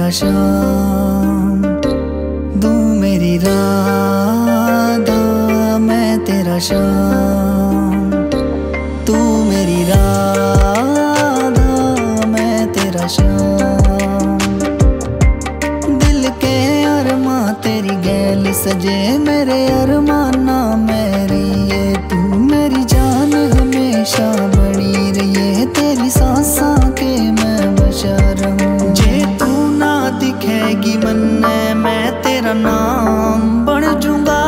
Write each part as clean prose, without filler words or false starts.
तेरा शाम, दूं मेरी राधा मैं तेरा शाम, तू मेरी राधा मैं तेरा शाम। दिल के अरमां तेरी गैल सजे मेरे अरमाना मेरी, ये तू मेरी जान हमेशा बनी रही, तेरी सांसा के मैं बशर हूँ। जे तू ना दिखेगी मन में मैं तेरा नाम बन जूंगा,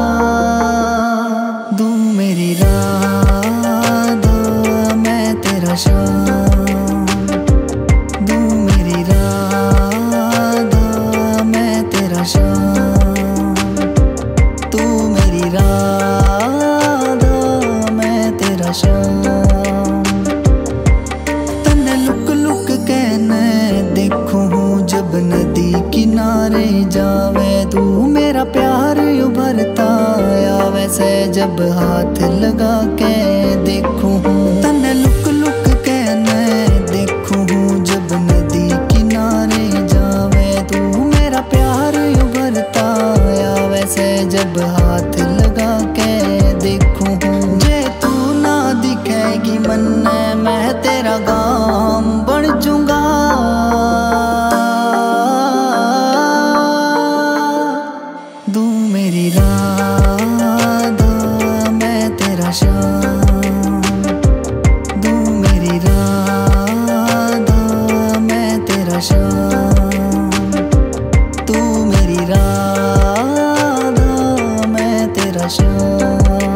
दूं मेरी राधा मैं तेरा शाम, दूं मेरी राधा मैं तेरा शाम, तू मेरी राधा मैं तेरा शाम। तन्ने लुक लुक के मैं देखूं हूँ जब नदी किनारे जावे, तू मेरा प्यार उभरता या वैसे जब हाथ लगा के देखूं हूँ। तन्ने लुक लुक के मैं देखूं हूँ जब नदी किनारे जावे, तू मेरा प्यार उभरता या वैसे जब हाथ लगा के देखूं हूँ। जे तू ना दिखेगी मन में मैं तेरा गाम बन जूंगा, दूं मेरी राधा मैं तेरा शाम, दूं मेरी राधा मैं तेरा शाम, तू मेरी राधा मैं तेरा शाम।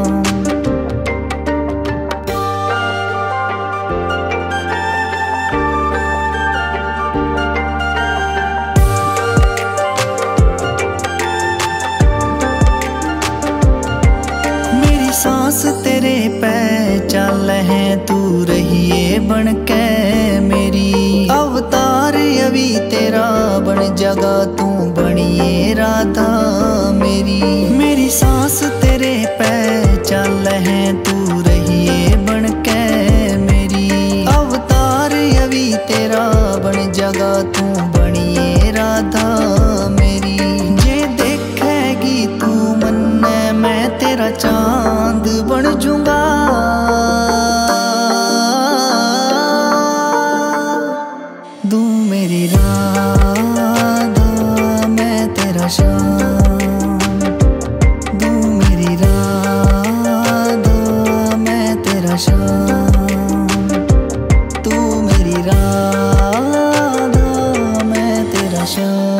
सांस तेरे पे चल है तू रहिए बन के मेरी, अवतार अभी तेरा बन जगा तू बनिए राधा मेरी। मेरी सांस तेरे पे चल है तू रहिए बन के मेरी, अवतार अभी तेरा बन जगा तू बनिए राधा मेरी। जे देखेगी तू मन में मैं तेरा चांद बन जूंगा, दूं मेरी राधा मैं तेरा शाम, दूं मेरी राधा मैं तेरा शाम, तू मेरी राधा मैं तेरा शाम।